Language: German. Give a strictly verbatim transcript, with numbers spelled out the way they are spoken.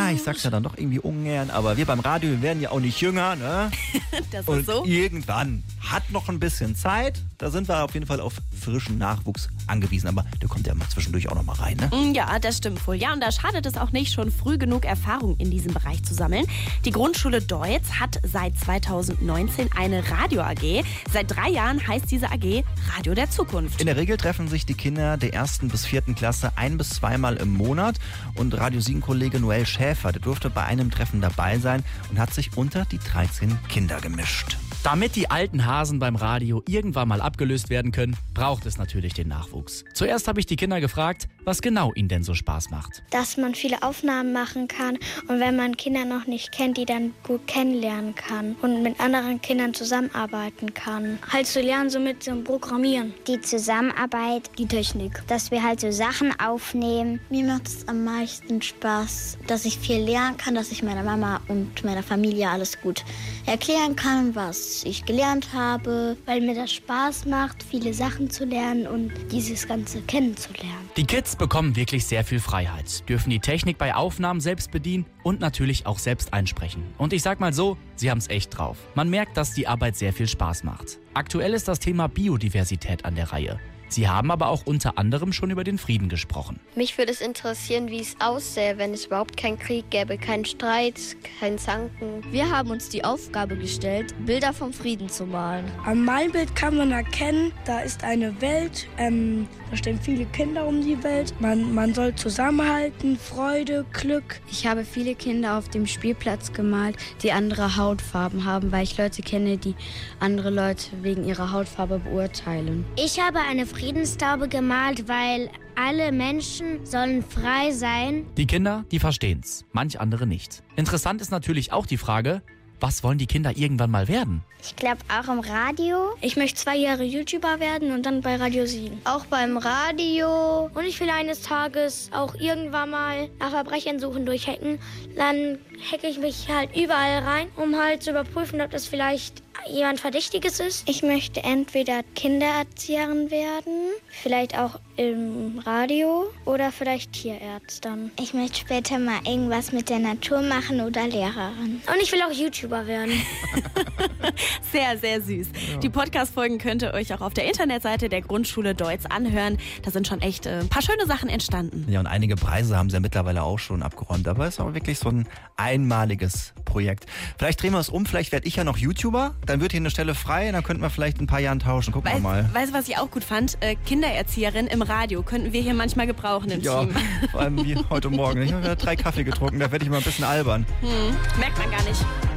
Ja, ich sag's ja dann doch irgendwie ungern, aber wir beim Radio, wir werden ja auch nicht jünger, ne? Das ist Und so. irgendwann hat noch ein bisschen Zeit. Da sind wir auf jeden Fall auf frischen Nachwuchs angewiesen. Aber der kommt ja mal zwischendurch auch noch mal rein, ne? Ja, das stimmt wohl. Ja, und da schadet es auch nicht, schon früh genug Erfahrung in diesem Bereich zu sammeln. Die Grundschule Deutz hat seit zweitausendneunzehn eine Radio-A G. Seit drei Jahren heißt diese A G Radio der Zukunft. In der Regel treffen sich die Kinder der ersten bis vierten Klasse ein- bis zweimal im Monat. Und Radio sieben-Kollege Noel Schäfer, der durfte bei einem Treffen dabei sein und hat sich unter die dreizehn Kinder gemischt. Damit die alten Hasen beim Radio irgendwann mal abgelöst werden können, braucht es natürlich den Nachwuchs. Zuerst habe ich die Kinder gefragt, was genau ihnen denn so Spaß macht. Dass man viele Aufnahmen machen kann und wenn man Kinder noch nicht kennt, die dann gut kennenlernen kann und mit anderen Kindern zusammenarbeiten kann. Halt zu lernen, so mit dem Programmieren. Die Zusammenarbeit, Die Technik. dass wir halt so Sachen aufnehmen. Mir macht es am meisten Spaß, dass ich viel lernen kann, dass ich meiner Mama und meiner Familie alles gut erklären kann, was ich gelernt habe. Weil mir das Spaß macht, viele Sachen zu lernen und dieses Ganze kennenzulernen. Die Kids bekommen wirklich sehr viel Freiheit, dürfen die Technik bei Aufnahmen selbst bedienen und natürlich auch selbst einsprechen. Und ich sag mal so, sie haben es echt drauf. Man merkt, dass die Arbeit sehr viel Spaß macht. Aktuell ist das Thema Biodiversität an der Reihe. Sie haben aber auch unter anderem schon über den Frieden gesprochen. Mich würde es interessieren, wie es aussähe, wenn es überhaupt keinen Krieg gäbe, keinen Streit, kein Zanken. Wir haben uns die Aufgabe gestellt, Bilder vom Frieden zu malen. An meinem Bild kann man erkennen, da ist eine Welt, ähm, da stehen viele Kinder um die Welt. Man, man soll zusammenhalten, Freude, Glück. Ich habe viele Kinder auf dem Spielplatz gemalt, die andere Hautfarben haben, weil ich Leute kenne, die andere Leute wegen ihrer Hautfarbe beurteilen. Ich habe eine Friedenstaube gemalt, weil alle Menschen sollen frei sein. Die Kinder, die verstehen's, manch andere nicht. Interessant ist natürlich auch die Frage, was wollen die Kinder irgendwann mal werden? Ich glaube auch im Radio. Ich möchte zwei Jahre YouTuber werden und dann bei Radio sieben. Auch beim Radio. Und ich will eines Tages auch irgendwann mal nach Verbrechern suchen durchhacken. Dann hacke ich mich halt überall rein, um halt zu überprüfen, ob das vielleicht jemand Verdächtiges ist. Ich möchte entweder Kindererzieherin werden, vielleicht auch im Radio oder vielleicht Tierärztin. Ich möchte später mal irgendwas mit der Natur machen oder Lehrerin. Und ich will auch YouTuber werden. Sehr, sehr süß. Ja. Die Podcast-Folgen könnt ihr euch auch auf der Internetseite der Grundschule Deutz anhören. Da sind schon echt äh, ein paar schöne Sachen entstanden. Ja, und einige Preise haben sie ja mittlerweile auch schon abgeräumt. Aber es ist auch wirklich so ein einmaliges Projekt. Vielleicht drehen wir es um, vielleicht werde ich ja noch YouTuber. Dann wird hier eine Stelle frei, dann könnten wir vielleicht in ein paar Jahren tauschen. Gucken Weiß, wir mal. Weißt du, was ich auch gut fand? Äh, Kindererzieherin im Radio könnten wir hier manchmal gebrauchen im ja, Team. Vor allem wie heute Morgen. Ich habe drei Kaffee getrunken, da werde ich mal ein bisschen albern. Hm, merkt man gar nicht.